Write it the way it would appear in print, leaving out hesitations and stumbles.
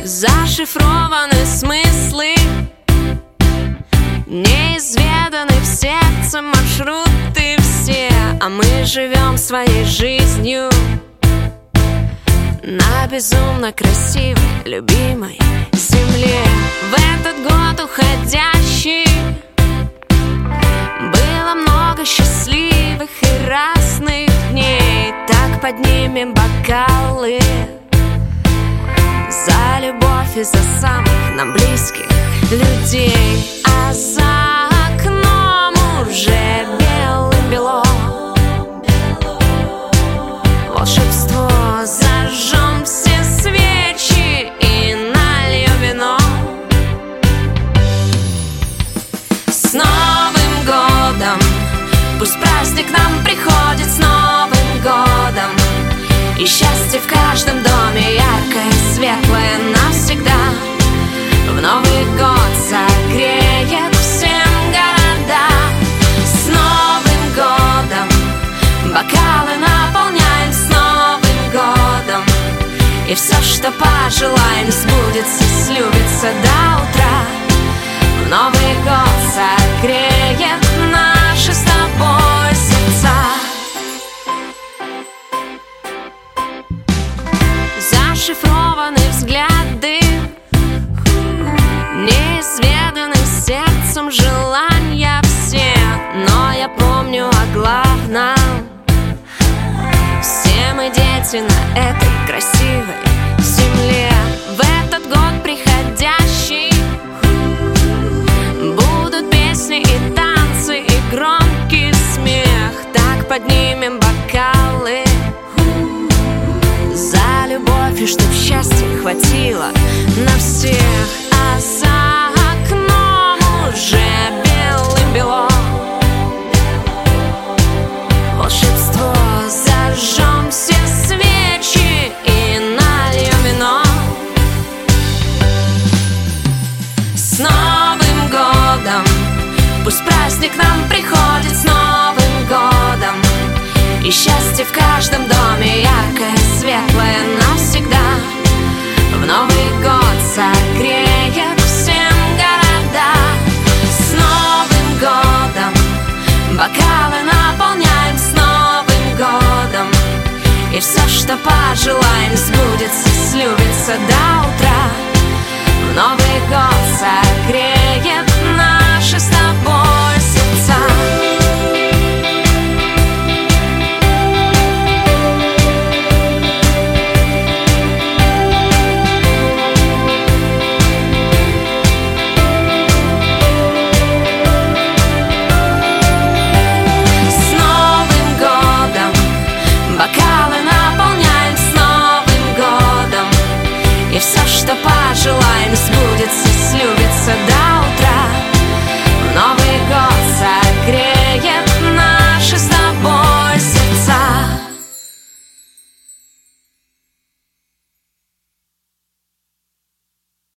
Зашифрованы смыслы, неизведаны в сердце маршруты все, а мы живем своей жизнью на безумно красивой, любимой земле. В этот год уходящий было много счастливых и разных дней. Так поднимем бокалы за любовь и за самых нам близких людей. А за окном уже белым-бело волшебство. Зажжем все свечи и нальем вино. С Новым годом! Пусть праздник нам приходит с Новым годом. И счастье в каждом доме, яркое и светлое навсегда. В Новый год согреет всем города. С Новым годом! Бокалы наполняем с Новым годом. И все, что пожелаем, сбудется, слюбится до утра. В Новый год согреет наши с тобой сердца. Зашифрованы взгляды, неизведанным сердцем желания все. Но я помню о главном: все мы дети на этой красивой земле. В этот год приходящий будут песни и танцы, и громкий смех. Так поднимем бокалы за любовь, и чтоб счастья хватило